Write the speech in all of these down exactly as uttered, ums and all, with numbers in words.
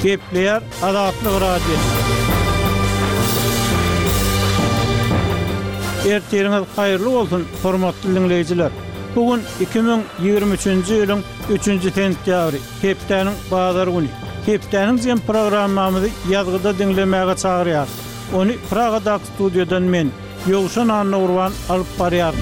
Gepleýär Azatlyk radiosu. Ertiriňiz haýyrly bolsun, hormatly dinleýijiler. Bugün iki bin ýygrimi üçünji ýylyň üçünji sentýabry, hepdeniň bazar güni. Hepdeniň jem programmamyzy ýazgyda dinlemäge çagyrýar. Onu Pragada studiodan men Ýogşan Anurwan alyp barýar.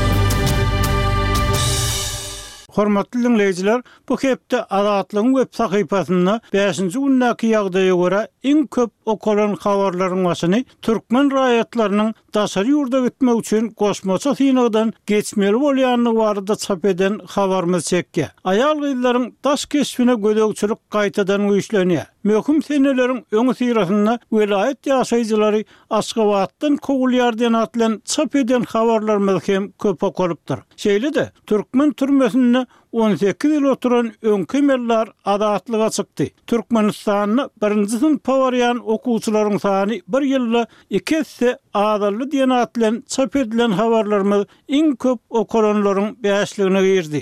Hormatly dinleýijiler, bu hepde Azatlygyň web sahypasynda beşinji günnäki ýagdaýa görä iň köp okulan habarlaryň başyny türkmen raýatlarynyň daşary ýurda gitmek üçin goşmaça synagdan geçmeli bolýanlygy barada çap eden habarymyz çekdi. Aýal gyzlaryň daş keşfine gödökçilik gaýtadan güýçlenýär. Möhüm seneleriň öňü syrasynda welayet ýaşaýjylary Aşgabatdan Kogulýardan atlan çap eden habarlarymyz hem köp okulypdyr. Şeýle-de türkmen türmesinde on sekiz ýyl oturan öňkemeller Azatlyga çykdy. Türkmenistanyny birinji sınıf pawaryan okuwçylaryň sany bir ýylda iki hisse azally diýen atlan çap edilen habarlarymyz iň köp okulanlaryň beşligine girdi.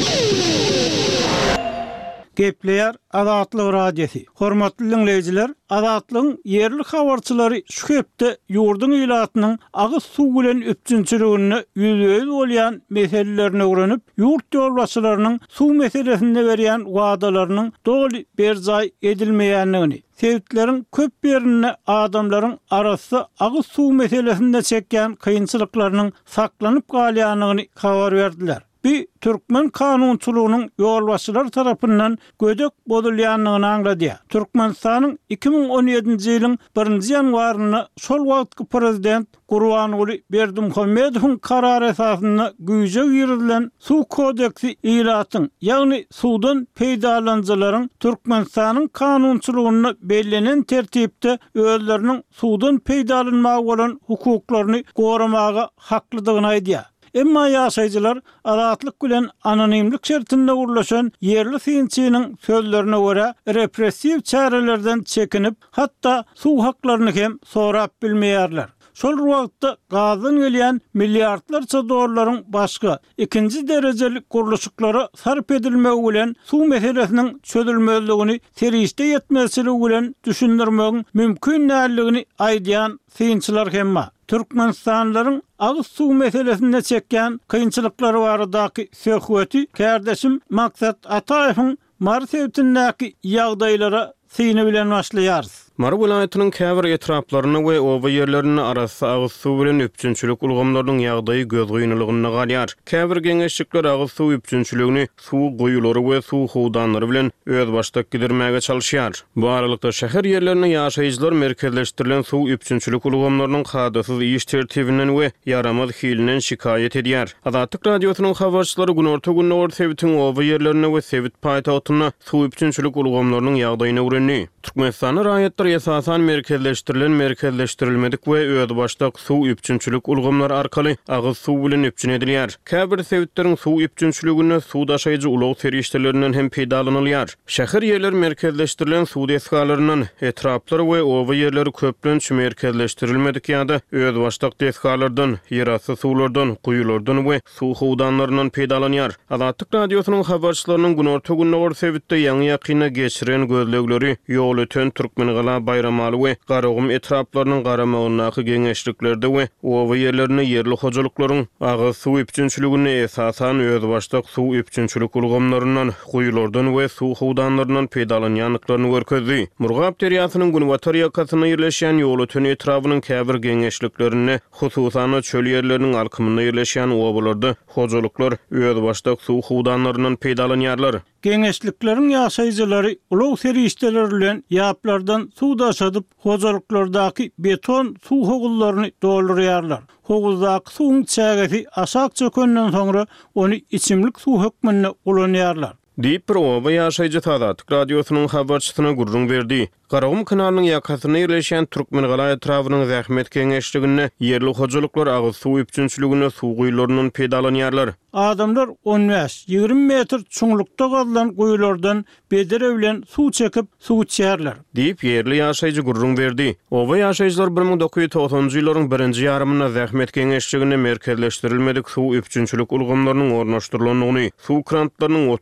Gepleýär Azatlyk radiosu. Hormatly dinleýijiler, Azatlygyň ýerli habarçylary şu hepde ýurdun ilatynyň agyz suw bilen öpçünçiligine ýüzüýüz bolýan meselelerini öwrenip, ýurt ýolbaşçylarynyň suw meselesinde berýän wagdalarynyň doly berjay edilmeýänligini, sebäpleriň köp ýerine adamlaryň arasy agyz suw meselesinde çekýän kynçylyklarynyň saklanyp galýanlygyny habar berdiler. Bir Türkmen kanunçylygynyň ýolbaşçylar tarapyndan gödök bozulýanlygyny anglady. Türkmenistanyň iki bin on ýedinji ýylyň birinji ýanwaryna şol wagtky prezident Gurbanuly Berdimuhammedowyň karary esasynda güýje girilen Suw kodeksi ýylatyň, ýagny suwdan peýdalanjylaryň Türkmenistanyň kanunçylygyna bellenen tertipde özleriniň suwdan peýdalanmagy bolan hukuklaryny goramaga haklydygyny aýdýar. Emma ýaşaýjylar azatlyk bilen anonimlik şertinde gurlaşan ýerli synçynyň sözlerine görä repressiw çärelerden çekinip, hatda suw haklaryny hem sorap bilmeýärler. Şol wagtda gazyň gelýän milliardlarça dollaryň başga ikinji derejelik guruluşyklary sarp edilmegi bilen suw meselesiniň çözülmezligini teriste ýetmezçiligi bilen düşündirmegiň mümkin näligini aýdýan synçylar hemma. Türkmenistanlaryň agyz suw meselesinde çekýän kynçylyklary baradaky söhbeti kardeşim Maksat Ataýewiň Marsewtindäki ýagdaýlara syny bilen başlaýarys. Mar welaýatynyň käbir etraplaryny we oba ýerlerini arasy agyz suw bilen öpçünçilik ulgamlarynyň ýagdaýy göz goýunlygyna galýar. Käbir geňeşlikler agyz suw öpçünçiligini suw goýulary we suw howdanlary bilen öz başdak gidermäge çalyşýar. Bu aralykda şäher ýerlerine ýaşaýjylar merkezleşdirilen suw öpçünçilik ulgamlarynyň hadasyz iş tertibinden we yaramaz hilinden şikayet edýär. Azatlyk radiosynyň habarçylary günorta günü Ortewitiň oba ýerlerine we Sewit paýtagtyna suw öpçünçilik ulgamlarynyň ýagdaýyny öwrenýär. Türkmenistanyň raýatlary esasan merkezleşdirilen merkezleşdirilmedik we öz başdak suw öpçünçilik ulgamlary arkaly agyz suw bilen öpçün edilýär. Käbir sebäpleriň suw öpçünçiligine suw daşaýjy ulaw serişdelerinden hem peýdalanylýar. Şäher ýerler merkezleşdirilen suw deskalarynyň etraplary we oba ýerleri köplenç merkezleşdirilmedik ýa-da öz başdak deskalardan, ýerasty suwlardan, guýulardan we suw howdanlaryndan peýdalanýar. Azatlyk radiosynyň habarçylarynyň günorta günü Ortewitde ýaňy ýakyna geçiren gözlegleri ýol öten Türkmen gala bayramaly we garagym etraplarynyň garamagynaky geňeşliklerde we oba ýerlerine ýerli hojalyklaryň agyz suw öpçünçiligine esasan öz başdak suw öpçünçilik ulgamlaryndan, guýulardan we suw howdanlaryndan peýdalanýanlyklaryny görkezdi. Murgap deriýasynyň Günwatar ýakasyna ýerleşýän ýol öten etrabynyň käbir geňeşliklerine, hususan çöl ýerleriniň alkymyna ýerleşýän obalarda hojalyklar öz başdak suw howdanlaryndan peýdalanýarlar. Geňeşlikleriň ýaşaýjylary ulaw serişdeler bilen ýaplardan suw daşadyp hojalyklardaky beton suw hogullaryny doldurýarlar. Hoguzdaky suwun çägesi aşak çökenden soňra onu içimlik suw hökmünde ulanýarlar. Diýip bir oba ýaşaýjy Azatlyk radiosynyň habarçysyna gurrun berdi. Garagym kanalynyň ýakasyna ýerleşýän Türkmen gala etrabynyň zähmet keňeşligine ýerli hojalyklar agyz suw öpçünçiligine suw guýularyndan peýdalanýarlar. Adamlar on beş ýygrimi metr çuňlukda gazylan guýulardan bedere bilen suw çekip suw içýärler. Diýip ýerli ýaşaýjy gurrun berdi. Oba ýaşaýjylar bir ming dokuz ýüz togsonjy ýyllaryň birinji ýarymyna zähmet keňeşligine merkezleşdirilmedik suw öpçünçilik ulgamlarynyň ornaşdyrylanlygyny, suw krantlarynyň oturdylanyny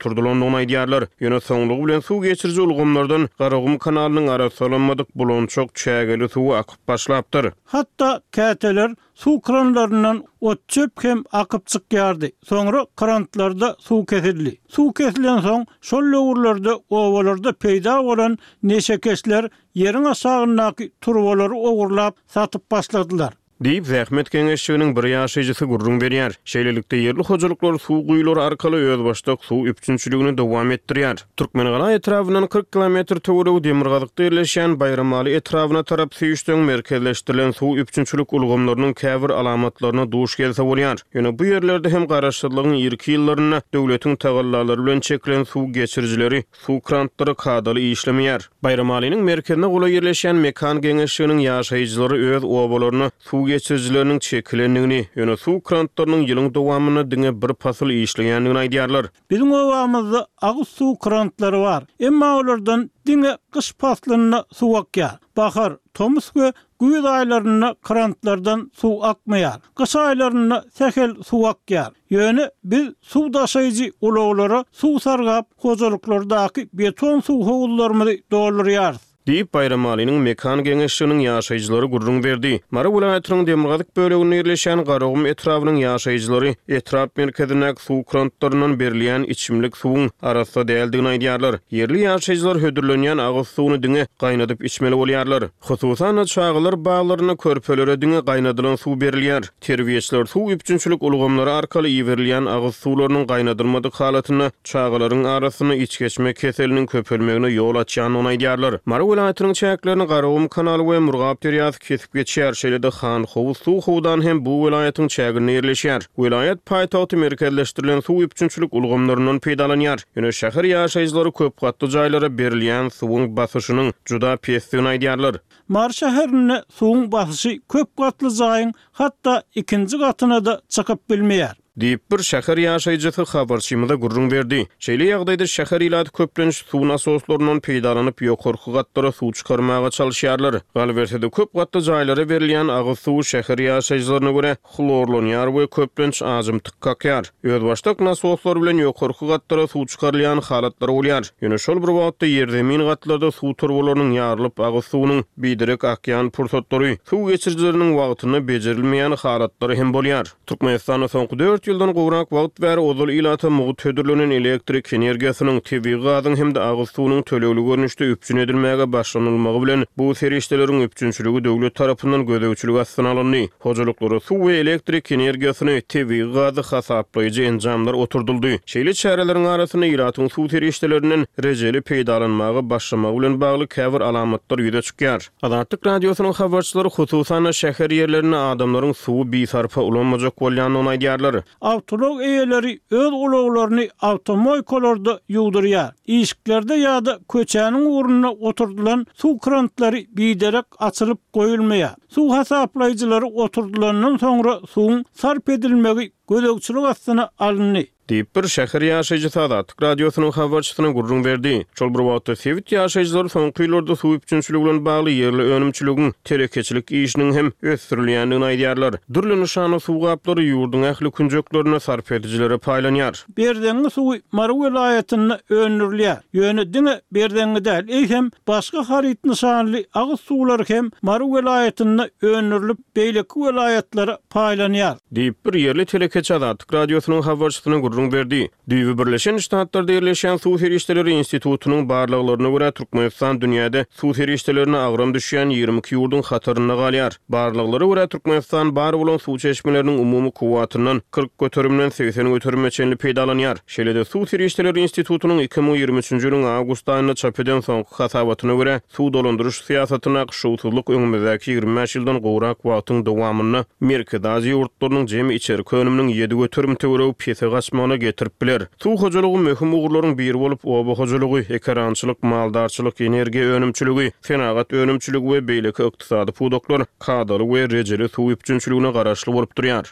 bolmalyny aýdýarlar. Ýöne soňlugy bilen suw geçirji ulgamlardan Garagum kanalynyň arasalanmadyk bulonçok çägeli suw akyp başlapdyr. Hatda käteler suw kranlaryndan otçöp hem akyp çykýardy. Soňra krantlarda suw kesildi. Suw kesilen soň şol lowurlarda, owalarda peýda bolan neşekeşler ýeriň aşagyndaky turbalary ogurlap satyp başladylar. Diýip zähmet geňeşçiginiň bir ýaşaýjysy gurrun berýär. Şeýlelikde ýerli hojalyklar suw guýulary arkaly öz başdak suw üpçünçiligini dowam etdirýär. Türkmengaly etrawynyň kırk kilometr töweregi Demirgazykda ýerleşen Bayramaly etrawyna tarap süýüşden merkezleşdirilen suw üpçünçilik ulgamlarynyň käbir alamatlaryna duş gelse bolýar. Ýöne bu ýerlerde hem garaşdyrlygyň ýerki ýyllaryna döwletiň tagallary bilen çekilen suw geçirjileri suw krantlary kadaly işlemeýär. Bayramalynyň merkezine gola ýerleşen mekan geňeşçiginiň ýaşaýjylary öz obalaryny suw geçirjileriniň çekilendigini, ýöne suw krantlarynyň ýylyň dowamyny diňe bir pasyl işleýändigini aýdýarlar. Biziň owamyzda agyz suw krantlary bar. Emma olardan diňe gyş paslyna suw akýar. Bahar, tomuz we güýz aýlaryna krantlardan suw akmaýar. Gyş aýlaryna sähel suw akýar. Ýöne biz suw daşaýjy ulaglara suw sargap, hojalyklardaky beton suw howlularmy doldurýar. Diýip Bayramalynyň mekan geňeşçiginiň ýaşaýjylary gurrun berdi. Mara welaýatynyň Demirgazyk böleginde ýerleşen Garagum etrawynyň ýaşaýjylary etrap merkezindäki suw krantlarynyň berilýän içimlik suwuň arasynda däldigini aýdýarlar. Yerli ýaşaýjylar hödürlenýän agyz suwuny diňe gaýnadyp içmeli bolýarlar. Hususan çağlar baglaryna körpelere diňe gaýnadylan suw berilýär. Terbiýeçiler suw üpçünçilik ulgamlary arkaly ýeberilýän agyz suwlarynyň gaýnadylmadyk halatyna çağlaryň arasyna iç geçme keseliniň köpelmegine ýol açýanyny aýdýarlar. Mara welaýatynyň çäklerini Garagum kanaly we Murgap deriýasy kesip geçýär. Şeýlede Han Howuz suw howdan hem bu welaýatyň çägine ýerleşýär. Welaýat paýtagty merkezleşdirilen suw üpçünçilik ulgamlarynyň peýdalanýar. Ýöne şäher ýaşaýjylary köp gatly jaýlara berilýän suwuň basyşynyň juda pesdigini aýdýarlar. Mar şäherine suwuň basyşy köp gatly jaýyň hatda ikinji gatyna da çykyp bilmeýär. Diýip bir şäher ýaşaýjysy habarçymyza gurrun berdi. Şeýle ýagdaýda şäher ýylaty köplenç suw nasoslarynyň peýdalanyp ýokarky gatlara suw çykarmaga çalyşýarlar. Galbersede köp gatly jaýlara berilýän agyz suw şäher ýaşaýjylaryna görä xlorlanýar we köplenç azymtyk kakýar. Öz başdak nasoslary bilen ýokarky gatlara suw çykarylýan halatlar bolýar. Ýöne şol bir wagtda ýerdemin gatlarda suw turbalarynyň ýarylyp agyz suwunyň biderek akýan pursatlary, suw geçirjileriniň wagtyny bejerilmeýän halatlary hem bolýar. Türkmenistanyň soňky dört ýyldan gowrak wagt bäri ozal ilata mugut hödürlenen elektrik energiýasynyň tebii gazyň hem de agyz suwunyň tölegli görnüşde üpçün edilmäge başlanylmagy bilen bu serişdeleriň üpçünçiligi döwlet tarapyndan gödäwçilik astyna alındy. Hojalyklary suw we elektrik energiýasyny tebii gazy hasaplaýjy enjamlar oturduldy. Şeýle çäreleriň arasyna ilatyň suw serişdelerinden rejeli peýdalanmagy başlamagy bilen bagly käbir alamatlar ýüze çykýar. Azatlyk radiosynyň habarçylary hususan şäher ýerlerine adamlaryň suw bisarpa ulanmajak bolýanyny aýdýarlar. Awtolog eýeleri öz ulaglaryny awtomobillarda ýugdurýar. Işiklerde ýa-da köçäniň urunyna oturdulan suw krantlary biderek açylyp goýulmaýar. Suw hasaplaýjylary oturdulandan soňra suwuň sarp edilmegi gödäwçilik astyna alındy. Diýip bir şäher ýaşaýjysy Azatlyk radiosynyň habarçysyna gurrun berdi. Şol bir wagtda Sewit ýaşaýjylary soňky ýyllarda suw üpçünçiligi bilen bagly ýerli önümçiligiň terekeçilik işiniň hem ösdürilýändigini aýdýarlar. Durly nişany suw gaplary ýurduň ähli künjeklerine sarp edijilere paýlanýar. Berdeňi suw Mara welaýatyna öňürilýär. Ýöne diňe berdeňi däl, hem başga harit nişanly agyz suwlar hem Mara welaýatyna öňürilip beýleki welaýatlara paýlanýar. Diýip bir ýerli telekeçi Azatlyk radiosynyň habarçysyna gurrun berdi. Düýbi Birleşen Ştatlarda ýerleşen Suw Serişdeleri Institutunyň barlyklaryna görä Türkmenistan dünýäde suw serişdelerine agram düşýän ýygrimi iki ýurdun hataryna galýar. Barlyklary görä Türkmenistan bar bolan suw çeşmeleriniň umumy kuwatyndan kırk götürümden seksen götürüme çenli peýdalanýar. Şeýlede Suw Serişdeleri Institutunyň iki ming ýygrimi üçinji ýylyň awgust aýyna çap eden soňky hasabatyna görä suw dolandyryş siýasatyna gşuwsuzlyk öňümüzdäki ýygrimi beş ýyldan gowrak wagtyň dowamyny Merkez Aziýa ýurtlarynyň jemi içerik önüminiň ýedi götürüm töweregi pese gaçmagyna getirip biler. Suw hojalygy möhüm ugurlaryň biri bolup, oba hojalygy, ekrançylyk, maldarçylyk, energiýa önümçiligi, senagat önümçiligi we beýleki ykdysady pudoklar kadaly we rejeli suw üpçünçiligine garaşly bolup durýar.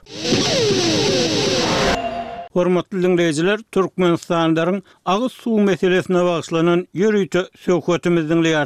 Hormatly dinleyijiler, Türkmenistanyň agyz suw meselesine bagyşlanan ýörüýte söhbetimizi dinleýärsiňiz.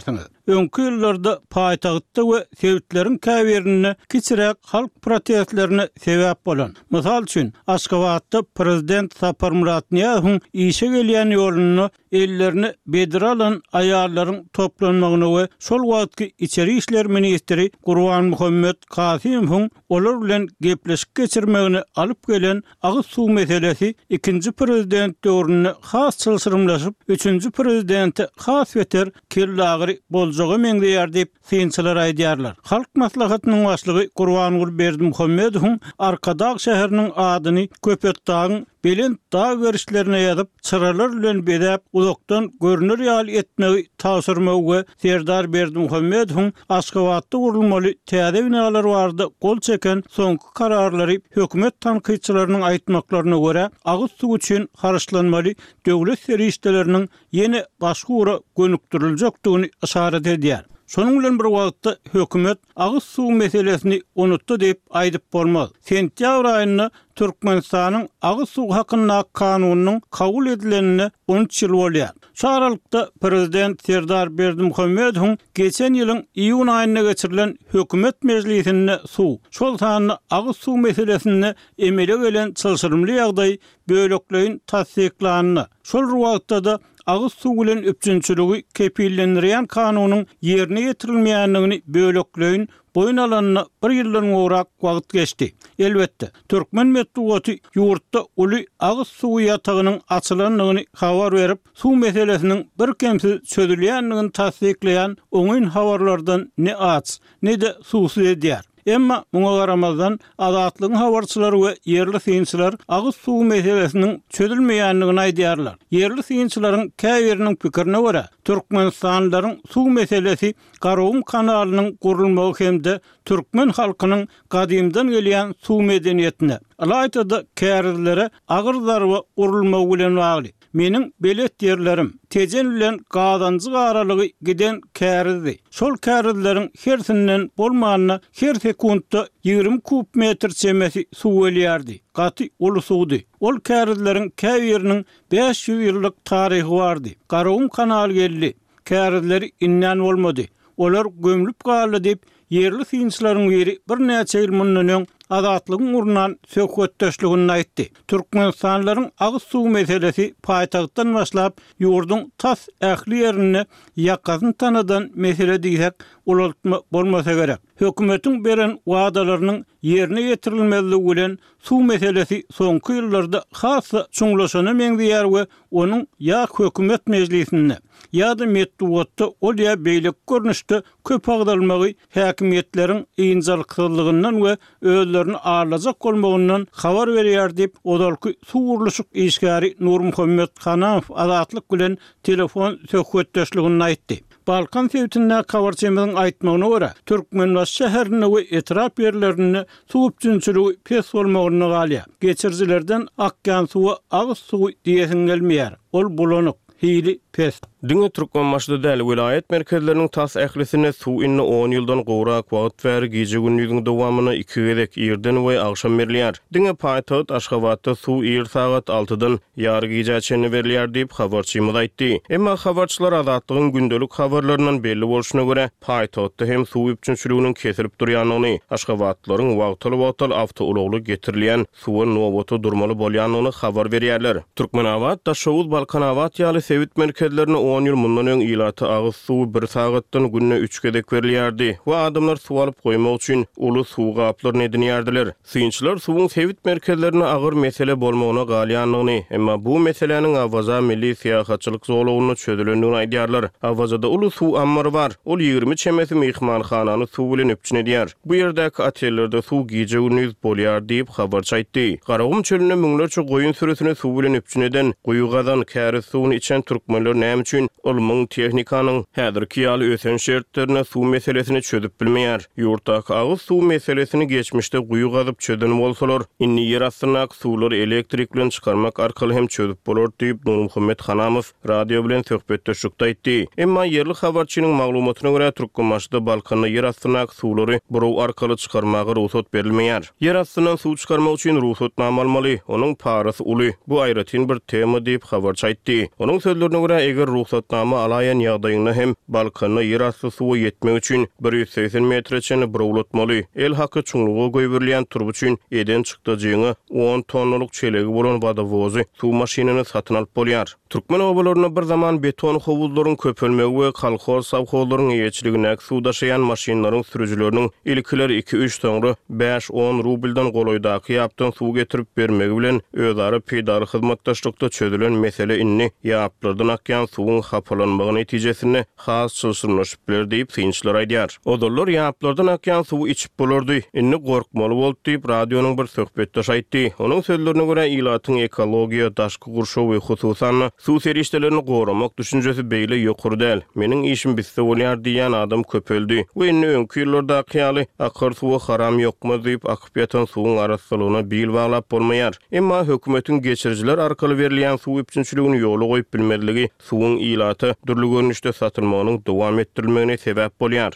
öňki ýyllarda paýtagtda we sebitlerin käbirini kiçirek halk protestlerine sebäp bolan. Mysal üçin Aşgabatda prezident Sapar Muratniýahowyň işe gelýän ýoluny ellerini bedir alan aýarlaryň toplanmagyny we şol wagtky içeri işler ministri Gurban Muhammed Kasymowyň olar bilen gepleşik geçirmegini alyp gelen agyz suw meselesi ikinji prezident döwrüne has çylşyrymlaşyp, üçünji prezidenti has weter kellagry boljagy meňdeýär diýip synçylar aýdýarlar. Halk maslahatynyň başlygy Gurban Berdimuhammedowyň Arkadağ şäheriniň adyny Köpekdagyň Belent dağ görüşlerine ýazyp, çıralar bilen bedäp uzakdan görünür ýaly etmegi taşyrmagy we Serdar Berdimuhammedowyň Aşgabatda gurulmaly täze binalar bardy gol çeken soňky kararlary hökümet tanqyçylarynyň aýtmaklaryna görä agyz suw üçin haraçlanmaly döwlet serişdeleriniň ýene başga ura gönükdiriljakdygyny işaret edýär. Şonuň bilen bir wagtda hökümet agyz suw meselesini unutdy diýip aýdyp bolmaz. Sentýabr aýyna Türkmenistanyň agyz suw hakyna kanunynyň kabul edilenine on üç ýyl bolýar. Şu aralykda prezident Serdar Berdimuhammedowyň geçen ýylyň iýun aýyna geçirilen hökümet meclisinde suw, şol sany agyz suw meselesini emele gelen çylşyrymly ýagdaý bölekleýin tasdiklanyny, şol wagtda da agyz suw bilen öpçünçüligi kepillendirýän kanunyň ýerine ýetirilmeýändigini bölekleýin boyun alanına bir ýyldan gowrak wagt geçdi. Elbetde, Türkmen medeniýeti ýurtda uly agyz suw ýatagynyň açylandygyny habar berip, suw meselesiniň bir kemsiz çözülýändigini tasdikleýän oňyn habarlardan ne aç, ne de suwsuz edýär. Emma muňa garamazdan adatlyň habarçylary we ýerli synçylar agyz suw meselesiniň çözülmeýändigini aýdýarlar. Ýerli synçylaryň käbiriniň pikirine görä, Türkmenistanlylaryň suw meselesi Garawum kanalynyň gurulmagy hemde Türkmen halkynyň gadymdan gelýän suw medeniýetine, alayda kärizlere agyr zarba gurulmagy bilen bagly. Meniň belet ýerlerim tejen bilen gadanjy garalygy giden kärizdi. Şol kärizleriň hersinden bolmanyna her sekundda ýygrimi kub metr çemesi suw welýärdi. Gaty ulu suwdy. Ol kärizleriň käbiriniň beş ýüz ýyllyk taryhy bardy. Garawum kanaly geldi. Kärizleri innen bolmady. Olar gömlüp galy diýip ýerli synçylaryň biri bir näçe ýyl mundan adatlygyň urnan söhbetdeşligini aýtdy. Türkmenistanlylaryň agyz suw meselesi paýtagtdan başlap ýurduň tas ähli ýerine ýakazyn tanadan mesele diýsek ulatma bolmasa gerek. Hökümetiň beren wagdalarynyň ýerine ýetirilmezligi bilen suw meselesi soňky ýyllarda hassa çuňlaşany meňdeýär we onuň ýa hökümet meclisinde ýa-da medeniýetde ol ýa beýlik görnüşde köp agdalmagy häkimetleriň ýynjalykdylygyndan we özlerini ağırlacak bolmagyndan habar berýär diýip odalky suw urluşyk işgäri Nur Muhammed Hanaw adatlyk bilen telefon söhbetdeşligini aýtdy. Balkan sebitinde kawarçymyň aýtmagyna görä, Türkmenbaş şäherini we etrap ýerlerini suw üçinçiligi pes bolmagyny galýar. Geçirjilerden akýan suwy agyz suw diýesin gelmeýär. Ol bulanyk, hili pes. Diňe Türkmenbaşda däl vilayet merkezleriniň tas ählisine suw inni on ýyldan gowrak wagt ber gije gündüziň dowamyny iki gezek ýerden we agşam berilýär. Diňe paýtagat Aşgabatda suw ýer sagat altıdan ýar gije çeni berilýär diýip habarçymyz aýtdy. Emma habarçylar adatlygyň gündelik habarlarynyň belli bolşuna görä paýtagatda hem suw üçinçiliginiň kesirip durýanyny, Aşgabatlaryň wagtly wagtly awtoulogly getirilýän suwa noboty durmaly bolýanyny habar berýärler. Türkmenawat da Şowuz Balkanawat ýaly sebit merkezlerini on ýyl mundan öň ýylaty agyz suw bir sagatdan günne üç gezek berilýärdi we adamlar suw alyp goýmak üçin uly suw gaplaryny edinýärdiler. Synçylar suwuň sebit merkezlerine agyr mesele bolmagyna galýanlygyny, emma bu meseleniň awaza milli syýahatçylyk zolawyny çözülendigini aýdýarlar. Awazada uly suw ammary bar. Ol ýygrimi çemesi mehmanhanany suw bilen öpçün edýär. Bu ýerdäki otellerde suw gije gündüz bolýar diýip habarçy aýtdy. Garawum çölüne müňlerçe goýun sürüsini suw bilen öpçün eden, goýu gazan käriz suwuny içen türkmenler näme üçin olmaň tehnikanyň häzirki ýaly ösen şertlerine suw meselesini çözüp bilmeýär. Ýurtdaky agyz suw meselesini geçmişde guýu gazyp çöden bolsalar, inni ýer astynak suwlary elektrik bilen çykarmak arkaly hem çözüp bolar diýip Nur Muhammed Hanaw radio bilen söhbetdeşikde aýtdy. Emma ýerli habarçynyň maglumatyna görä Türkmenbaşda Balkanda ýer astynak suwlary burow arkaly çykarmagy ruhsat berilmeýär. Ýer astyndan suw çykarmak üçin ruhsat almaly, onuň parasy uly. Bu aýratyn bir tema diýip habarçy aýtdy. Onuň sözlerine göre eger ruhsatnama alayan ýagdaýynda hem Balkanyna ýer asty suwy ýetmek üçin bir ýüz seksen metreçeni burawlatmaly. El haky çuňlugy goýberleýän turp üçin eden çykdyjyňy on tonnalyk çelegi bolan vodovozy suw maşynyny satyn alyp bolýar. Türkmen obalaryna bir zaman beton howuzlaryň köpelmegi we kolhoz sawholaryň ýeçiligine suw daşaýan maşynlaryň sürüjileriniň ilkileri iki üç soňra beş on rubldan goloýdaky ýapdan suw getirip bermegi bilen özleri peýdary hyzmatdaşlykda çözülen mesele inni ýaplardan akýan suwun hapalanmagy netijesinde has çylşyrmaşyp biler diýip synçylar aýdýar. Odollar ýaplardan akýan suwy içip bolardy. Inni gorkmaly bolup diýip radionyň bir söhbetdaş aýtdy. Onuň sözlerine görä ilatyň ekologiýa daşky gurşaw we hususan suw serişdelerini goramak düşünjesi beýle ýokary däl. Meniň işim bitse bolýar diýen adam köpeldi. We inni öňkü ýyllarda akýaly akyr suwy haram ýokmy diýip akyp ýatan suwun arasylygyna bil baglap bolmaýar. Emma hökümetiň geçirjiler arkaly berilýän suw üçinçiligini ýoly goýup bilmediligi suwun ilaty dürli görnüşde satylmagynyň dowam etdirilmegine sebäp bolýar.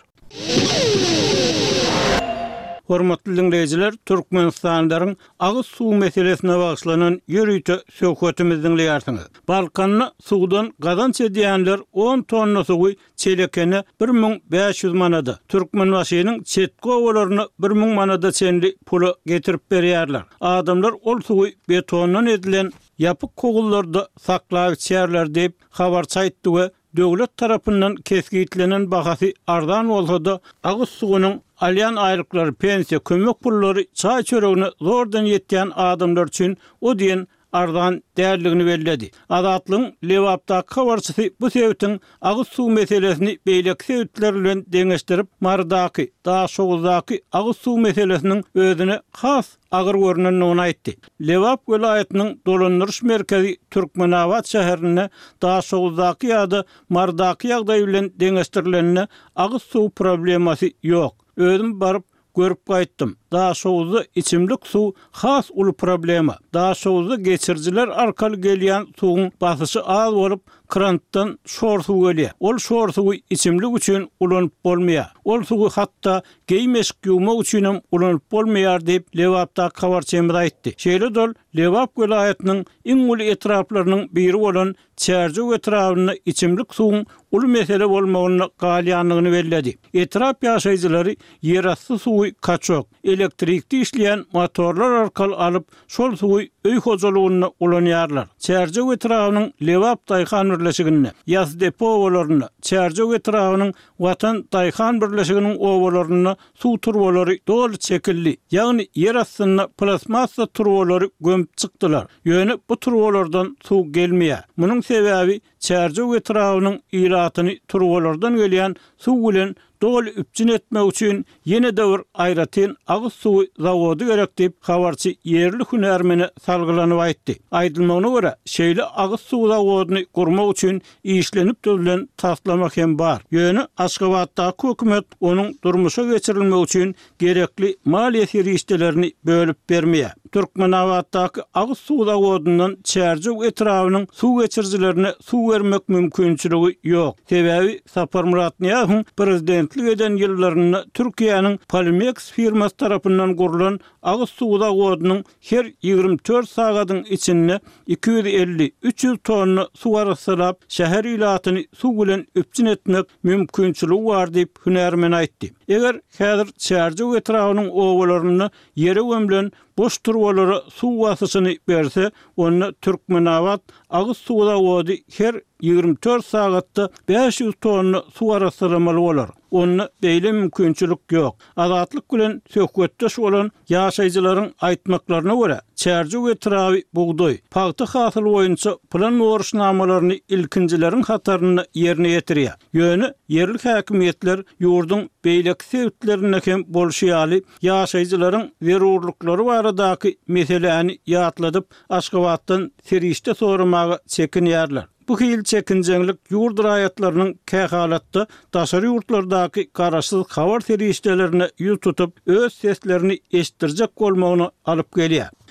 Hormatly dinleyijiler, Türkmenistandaryň agyz suw meselesine bagşlanan ýürüýte söhbetimiziň ýartyny. Balkanyna suwdan gazanç edýänler on tonna suwy çelekeni bir miň beş ýüz manada, Türkmen waşynyň çetki owalaryna bir miň manada çenli pula getirip berýärler. Adamlar ol suwy betondan edilen ýapyk kogullarda saklap içerler diýip habar çaýtdy we döwlet tarapyndan keskitlenen bahasy ardan bolsa-da agyz suwunyň alyan aýryklary, pensiýa, kömek pullary, çaý çöregine zordan ýetýän adamlar üçin o diýen ardan därligini bellädi. Adatlyň Lewapdaky habarçysy bu sebäpden agyz suw meselesini beýleki sebäpler bilen deňeşdirip mardaky, daşoğuzdaky agyz suw meselesiniň özüne has agyr görünenini aýtdy. Lewap welaýatynyň dolandyryş merkezi Türkmenawat şäherine daşoğuzdaky ýa-da mardaky ýagdaý bilen deňeşdirilenine agyz suw problemasy ýok. Özüm barıp görüp gaýtdym. Daşoğuzda içimlik suw has uly problema. Daşoğuzda geçirjiler arkaly gelýän suwun basyşy az bolup krantdan şor suw gelýär. Ol şor suwy içimlik üçin ulanyp bolmaýar. Ol suwy hatda geýmeşik ýuwmak üçin hem ulanyp bolmaýar diýip Lewapdaky habarçymyz aýtdy. Şeýle dol Lewap welaýatynyň iň uly etraplarynyň biri bolan Çärjek etrabyny içimlik suwun uly mesele bolmagyny galýanlygyny bellädi. Etrap ýaşaýjylary ýerasty suwy kaçok, elektrikli işleyen motorlar arkaly alıp şol suwy öý hojalygyna ulanýarlar. Çärjek etrabynyň Lewap daýhan birleşigine, ýaz depo owalaryna, Çärjek etrabynyň Watan daýhan birleşiginiň owalaryna suw turbalary dol çekildi. Ýagny ýer astyna plasmasa turbalary gömüp çykdylar. Ýöne bu turbalardan suw gelmeýär. Munyň sebäbi Çärjek etrabynyň ýylatyny turbalardan gelýän suw bilen dol üpçün etmek üçin ýene de bir aýratyn agyz suwy zawody gerek diýip habarçy ýerli hünärmeni salgylanyp aýtdy. Aýdylmagyna görä, şeýle agyz suw zawodyny gurmak üçin işlenip dörilen taslamak hem bar. Ýöne Aşgabatdaky hökümet onuň durmuşa geçirilmek üçin gerekli maliýe serişdelerini bölüp bermeýär. Türkmenawatdaky agyz suw zawodundan Çärjek etrabynyň suw geçirjilerine suw bermek mümkinçiligi ýok. Sebäbi Sapar Murat Niýazowyň prezidentlik eden ýyllaryny Türkiýanyň Polimex firmasy tarapyndan gurulan agyz suw zawodynyň her ýygrimi dört sagatyň içinde iki yüz elli üç yüz tonna suw arasylap şäher ýylatyny suw bilen üpçün etmek mümkinçiligi bar diýip hünärmen aýtdy. Eger häzir Çärjek etrabynyň owalaryny ýere gömülen boş turbalary suw wasysyny berse, onu Türkmenawat agyz suw zawody her ýygrimi dört sagatda beş yüz tonna suw arasylamaly bolar. Onu beýle mümkinçilik ýok. Azatlyk bilen söhbetdeş bolan ýaşaýjylaryň aýtmaklaryna görä, Çärjek etraby bugdoý, paýty hasyl boýunça plan goruşnamalaryny ilkinjileriň hataryny ýerine ýetirýär. Ýöne yerli häkimetler ýurduň beýleki sebäplerine hem bolşýaly ýaşaýjylaryň zerurlyklary baradaky meseleni ýatladyp Aşgabatdan serişde soramagy çekinýärler. Bu hil çekinjeňlik ýurt raýatlarynyň kähalatda daşary ýurtlardaky garaşsyz habar serişdelerine ýüz tutup öz seslerini eşitdirjek bolmagyny alyp gelýär.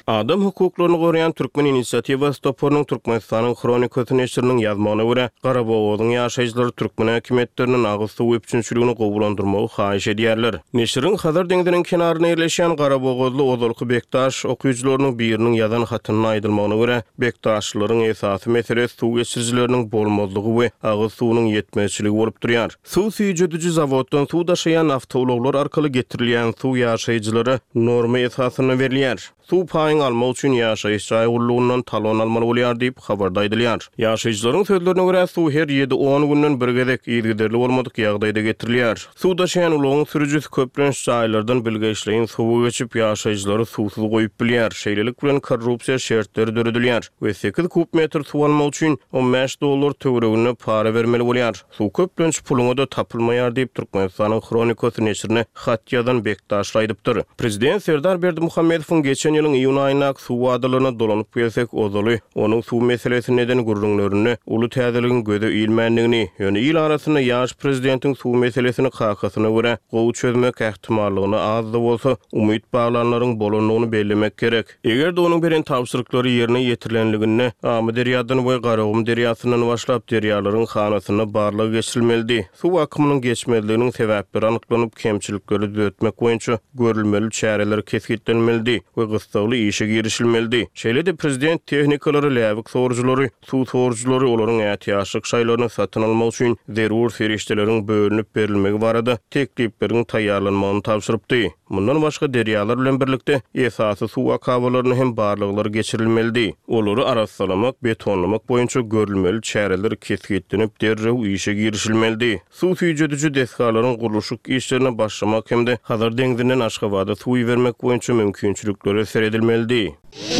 Adam hukuklaryny gorayan Türkmen inisiativa stopornyň Türkmenistanyň Kronikasy neşriniň ýazmagyna görä, Garabogadyň ýaşaýjylary Türkmen häkimetleriniň agyz suw üçinçiligini gowulandyrmagy haýyş edýärler. Neşriň Hazar deňdiniň kenaryna ýerleşýän Garabogadly Ozalky Bektaş okuýjylarynyň biriniň ýazan hatyny aýdylmagyna görä, Bektaşlaryň esasy meselesi suw geçirjileriniň bolmazlygy we agyz suwunyň ýetmezçiligi bolup durýar. Suw süýjedici zawoddan suw daşaýan awtologlar arkaly getirilýän suw ýaşaýjylary norma esasyna berilýär. Suw paýyň almak üçin ýaşaýyş jaýgyrlygyndan talon almaly bolýar diýip habarda aýdylýar. Ýaşaýjylaryň sözlerine görä suw her ýedi on günden bir gezek ýergiderli bolmadyk ýagdaýda getirilýär. Suw daşaýan ulagyň sürüjüsi köplenç jaýlardan bilge işleýin suwga geçip ýaşaýjylary suwsuz goýup bilýär. Şeýlelik bilen korrupsiýa şertleri döredilýär we sekiz kub metr suw almak üçin on beş dollar töweregine para bermeli bolýar. Suw köplenç puluňa da tapylmaýar diýip Türkmenistanyň Kronikasy neşrine hat ýazan Bektaş aýdypdyr. Prezident Serdar Berdimuhammedowyň geçen ýylyň iýun aýyna suw wadalaryna dolanyp gelsek ozaly, onuň suw meselesi neden gurrunlaryny, uly täzeligin göze iýilmänligini, ýöne ýyl arasyna ýaş prezidentiň suw meselesini kakasyna görä gowy çözmek ähtimallygyny az da bolsa umyt baglanlaryň bolanlygyny bellemek gerek. Eger-de onuň beren tapşyryklary ýerine ýetirilenligini, Amy derýadan we Garagum derýasynyň başlap derýalaryň hanasyna barlygy geçirilmeli. Suw akymynyň geçmezliginiň sebäpleri anyklanyp kemçilikleri düzeltmek boýunça görülmeli çäreler kesgitlenmeli we gysgaly işe girişilmeli. Şeýle-de prezident tehnikaları, läbik sorjulary, suw sorjulary olaryň ähtiýaçlyk şaýlaryny satyn almak üçin zerur ferişteleriň bölünip berilmegi barada teklipleriň taýýarlanmagyny tapşyrypdy. Mundan başga derýalar bilen birlikde esasy suw akabalaryny hem barlyklary geçirilmeli. Olary arassalamak, betonlamak boýunça görülmeli çäreler kesgitlenip derrew işe girişilmeli. Suw süýjedici deskalaryň gurulşy işlerine başlamak hem de Hazar deňdinden Aşgabatda suw bermek boýunça mümkinçilikleri seredilmeli.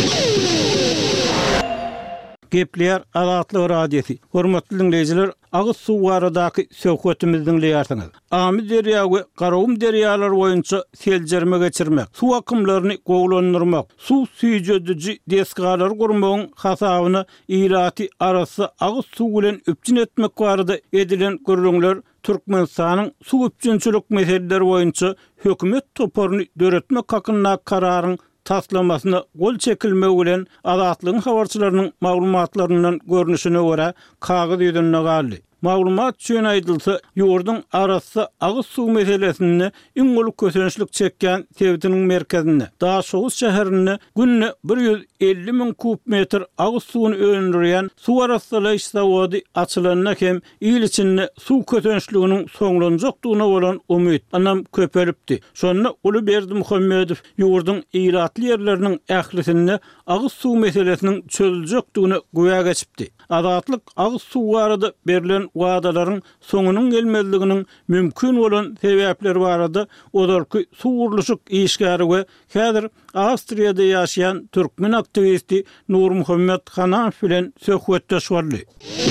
Gepler Azatlyk radiosi. Hormatly dinleyijiler, agyz suw baradaky söhbetimizi dinleýärsiňiz. Amy derýa we Garagum derýalary boýunça seljerme geçirmek, suw akymlaryny gowlandyrmak, suw süýjedici desgalar gurmagyň hasabyny ýylaty arasy agyz suw bilen üpçün etmek barada edilen gurrunlar Türkmenistanyň suw üçinçilik meseleleri boýunça hökümet toporuny döretmek hakynda kararyň taslamasyna gol çekilmegi bilen azatlygyň habarçylarynyň maglumatlarynyň görnüşine görä kagyz ýüzüne galdy. Maglumat üçin aýdylsa, ýurdun arasy agyz suw meselesini iň goly kösençlik çekýän Tewdiniň merkezine, Daşoğuz şäherini günne bir ýüz elli min kub metr agyz suwuny öňdürýän suw arassylaýyş zawody açylanyna hem ýyl içinde suw kösençliginiň soňlanjakdygyna bolan umyt anam köpelipdi. Şonu Uly Berdimuhammedow ýurdun ýylatly ýerleriniň ählisini agyz suw meselesiniň çözüljekdigine goýa geçipdi. Azatlyk agyz suw barada berilen wadalaryň soňunyň gelmezliginiň mümkin bolan sebäpleri barada olarky suw gurulşyk işgäri we häzir Awstriýada ýaşaýan türkmen aktivisti Nur Muhammed Hanan bilen söhbetdeşýärdi.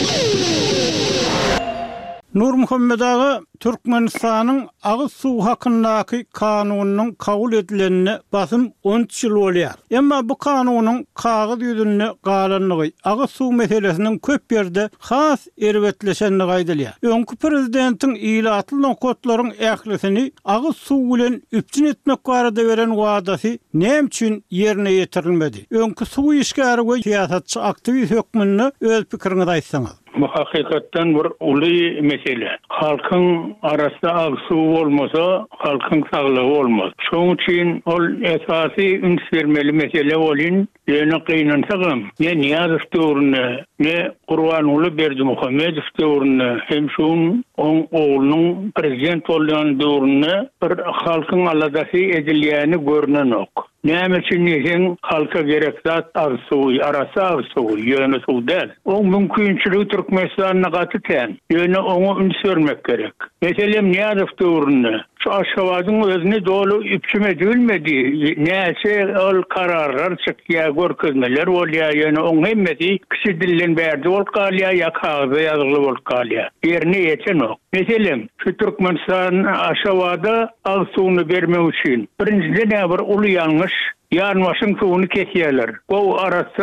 Nur Muhammed ağa Türkmenistanyň agyz suw hakyndaky kanunynyň kabul edilenine basym on üç ýyl bolýar. Emma bu kanunyň kagyz ýüzünde galanlygy agyz suw meselesiniň köp ýerde has erwetleşenligi aýdylýar. Öňkü prezidentiň ýylatly nokatlaryň ählisini agyz suw bilen üpçün etmek barada beren wadasy näme üçin ýerine ýetirilmedi? Öňkü suw işgäri we siýasatçy aktivist hökmünde öz pikiriňizi aýtsaňyz. Bu hakikaten bir uly mesele. Halkyň arasynda agyz suw bolmasa, halkyň saglygy bolmaz. Şoň üçin ol esasy üns bermeli mesele bolýan. Ýöne gynansagyň, ne Niýazow döwrüne, ne Gurban Uly Berdimuhammedow döwrüne, hem şoň on oglunyň prezident bolýan döwrüne bir halkyň aladasy edilýäni görnenok. Näme üçin ýeň halka gerek zat agyz suw, arasy agyz suw, ýöne suw däl. O mümkinçiligi Türkmenistanyň gaty tän. Ýöne oňa üns bermek gerek. Meselem Niýazow döwrüne, şu Aşgabatyň özüne dolu üpçüm edilmedi. Näçe ol kararlar çykýar, görkezmeler bolýar, ýöne oň hemmeti kişi dillen berdi bolup galýar, ýa kagzyda ýazyly bolup galýar. Ýerine ýetenok. Meselem şu Türkmenistan Aşgabada agyz suwuny bermek üçin birinciden bir uly ýalňyş, ýarmaşyň suwuny kesýärler. Bu arasy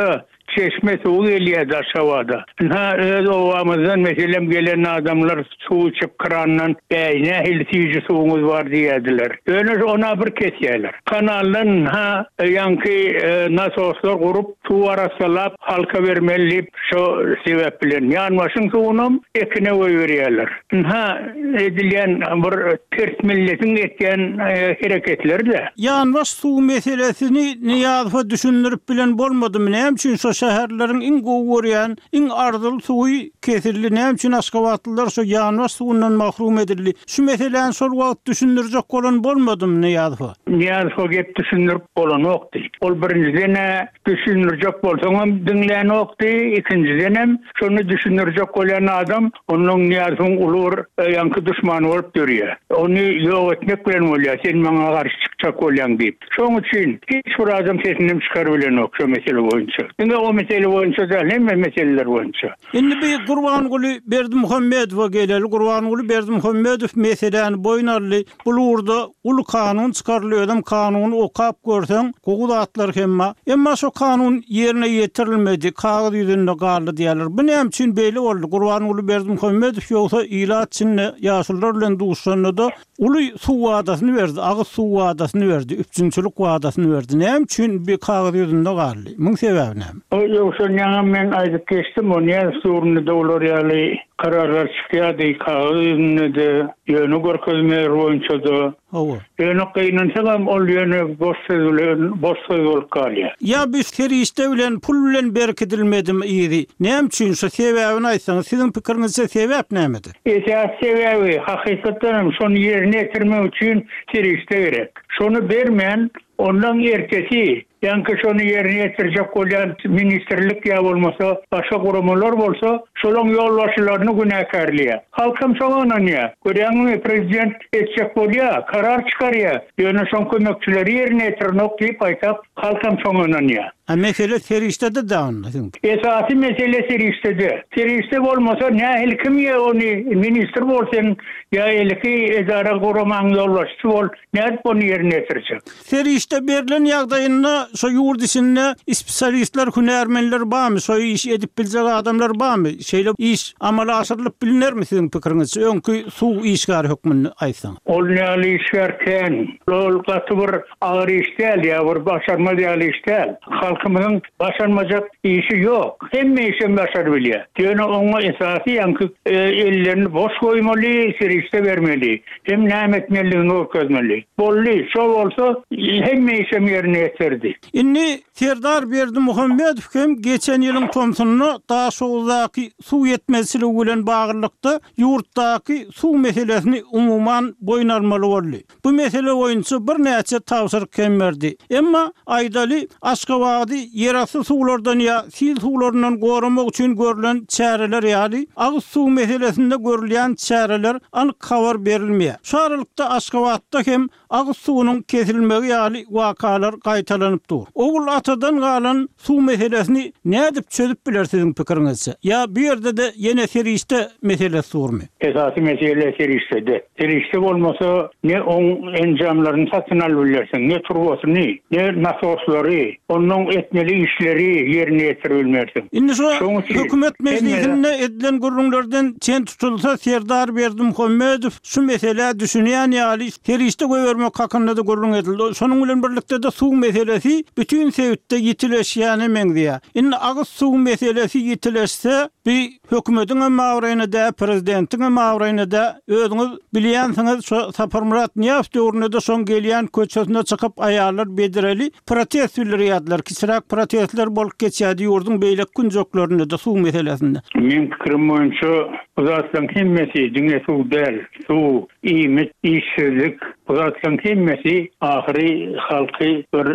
çeşme suyu geliyor da aşağıda. Ha öz ovamızdan mesela gelen adamlar su içip krandan beyne hiltici suyumuz var diyediler. Öyle ona bir kesiyorlar. Kanalın ha yankı e, nasoslar kurup su arasalap halka vermeli şu sebeplen. Yanmaşın suyunum ekine veriyorlar. Ha edilen bir ters milletin etken e, hareketleri de. Yanvaş su meselesini niyazfa düşünürüp bilen bolmadı mı? Näme üçin şu şäherleriň iň gowurýan, iň ardyl suwy kesildi? Näme üçin Aşgabatlylar şu yanvaş suwundan mahrum edildi? Şu meseleni şol wagt düşündirjek bolan bolmady mı niyazfa? Niyazfa gep düşünürüp bolan okdy. Ol birinjidene düşünürjek bolsaňam dinleýän okdy, ikinjidene şonu düşünürjek bolan adam onuň niyazyn ulur yankı düşmanı bolup görýär. Onu ýok etmek bilen bolýar. Sen maňa garşy çykjak bolýan diýip. Şoň üçin hiç bir adam sesini çıkar bilen ok şu mesele boýunça. Indi o mesele boýunça da hemme meseleler boýunça. Indi bir Gurbanguly Berdimuhammedow geleli. Gurbanguly Berdimuhammedow meseleni boýnarly. Bulurda ulu kanun çıkarylýar. Kanuny okap görseň, gogudatlar hemme. Emma şu kanun yerine ýetirilmedi. Kağıt ýüzünde galdy diýerler. Bu näme üçin beýle boldy? Gurbanguly Berdimuhammedow ýoksa ilat içinde ýaşullar bilen duşsanda ulu suw wadasyny berdi, agyz suw wadasyny berdi, üçünçülük wadasyny berdi. Näme üçin bir kağıt ýüzünde galdy? Muň sebebi näme? O ýoksa ýa men aýdyp geçdim, o näme suwrundy dowlar ýaly kararlar çykýardy, kağıt ýüzünde ýöne görkezmeler boýunça da. Hawa. Ýöne gynansaňam ol ýöne boş sözler, boş söz bolup galýar. Ya biz teriste bilen pul bilen berkedilmedim ýygy. Näme üçin şu sebäbini aýtsaňyz, siziň pikiriňizde sebäp nämedir? Esas sebebi hakykatdan şonu ýerine ýetirmek üçin teriste gerek. Şonu bermän ondan erkesi yankı şonu yerine yetirecek olan ministerlik ya olmasa, başka kurumlar bolsa, şolun yolbaşılarını günahkarlıya. Halkım çoğunan ya, görüyorsun prezident etecek bolya, karar çıkarya, yönü son kömekçileri yerine yetirmek deyip aytap, halkım çoğunan ya. Ha mesele serişte de anladın. Esası mesele serişte de. Serişte olmasa ne hilkim ya onu minister bolsun, ya ilki edara kuruman yolbaşısı bol, ne bunu yerine yetirecek. Serişte berilen ýagdaýynda so ýurt içinde spesialistler, hünärmenler barmy? So iş edip biljek adamlar barmy? Şeýle iş amala aşyrylyp bilinärmi siziň pikiriňizçe? Öňkü suw işgary hökmüni aýtsaň. Ol näli işgärken, ol gatyr agyr işdäl, ýa-bir başarma ýaly işdäl. Halkymyzyň başarmajak işi ýok. Hemme işi başar bilýär. Ýöne oňa esasy ýanky ellerini boş goýmaly, serişde bermeli. Hem näme etmeligini görkezmeli. Bolly, şo bolsa hemme işi ýerine ýetirdi. Inni Serdar Berdimuhammedow hem geçen ýylyň Tomsunyny daha soňdaky suw ýetmezçiligi bilen baglanykda ýurtdaky suw meselesini umuman boýnarmaly boldy. Bu mesele boýunça bir näçe tawsyrk berdi. Emma aýdaly Aşgabaty yerasy suwlardan ýa sil suwlaryndan goramak üçin görülen çäreler ýaly agyz suw meselesinde görülýän çäreler anyk habar berilmeýär. Şu aralykda Aşgabatda hem agyz suwunyň kesilmegi ýaly wakalar gaýtalanyp dur. Ogul atadan galan suw meselesini nädip çözüp biler siziň pikiriňizçe? Ýa bu ýerde de ýene serişte meselesi durmy? Esasy mesele serişde. Serişde bolmasa ne on enjamlaryny satyn alýarsyň, ne turbasyny, ne nasoslary, onuň etmeli işleri yerine ýetirilmersiň. Indi şu hökümet meclisinde edilen gurulmalardan çen tutulsa Serdar Berdimuhammedow şu mesele düşünýän ýaly serişde goýbermek hakynda da gurulma edildi. Şonuň bilen birlikde de suw meselesi bütün sevitde ýitileşýäni meňdiýär. Indi agyz suw meselesi ýitileşse, bir hökümetiň mawreýinde, prezidentiň mawreýinde özüňiz bilýänsiňiz, şu Saparmurat Niýazow döwründe şoň gelýän köçesine çykyp aýarlar bedireli protest bildirýärdiler. Kiçirak protestler bolup geçýärdi ýurdun beýlek günjoklarynda da suw meselesinde. Men pikirim boýunça uzatlyň hemmesi diňe suw däl, suw, iýmet, işsizlik, uzatlyň hemmesi ahyry halky bir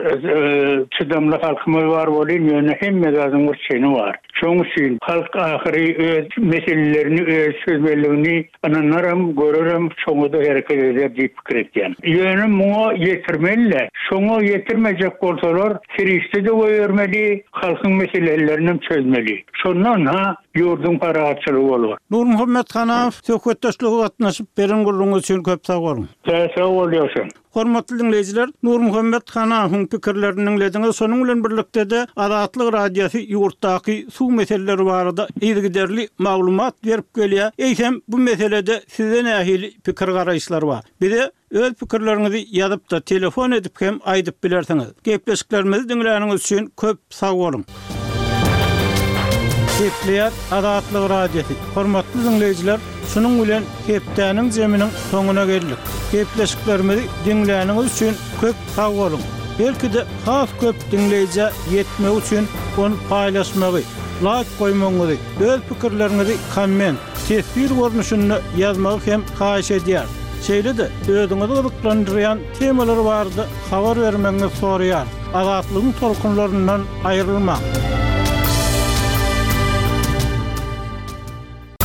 çydamly halkymyz bar bolýan, ýöne hemme zadyň bir çeni bar. Şoň üçin halk ahyry öz meselelerini, öz sözberligini ananaram, görürem, şoňa da hereket eder diýip pikir etýän. Ýöne muňa ýetirmeliler. Şoňa ýetirmejek bolsalar, serişde de goýermeli, halkyň meselelerini çözmeli. Şondan ha ýurdun parahatçylygy bolar. Nurmuhammed Hanaw söhbetdeşligi gatnaşyp beren gurulmagy üçin köp sag bolun. Sag bolýarsyň. Hormatly dinleyijiler, Nur Muhammed Hanahyň pikirlerini dinlediňiz. Şonuň bilen birlikde de Azatlyk Radiosu ýurtdaky suw meseleleri barada ýergiderli maglumat berip gelýär. Eýsem bu meselede size nähili pikir garaýşlar bar. Bize öz pikirlerinizi ýazyp da telefon edip hem aýdyp bilersiňiz. Gepleşiklerimizi dinläniňiz üçin köp sag bolun. Gepleýär Azatlyk Radiosu. Hormatly dinleyijiler, şunun bilen hepdäniň jeminiň soňuna geldik. Gepleşiklerimizi dinläniňiz üçin köp sag bolun. Belki de has köp dinleyici yetmek üçin onu paylaşmagy, like koymagy, öz pikirlerinizi komment, tesbir görnüşünde ýazmagy hem haýyş edýär. Şeýle de özüňizi gyzyklandyrýan temalar bardy, habar bermeňizi soraýar. Azatlygyň tolkunlaryndan aýrylmak.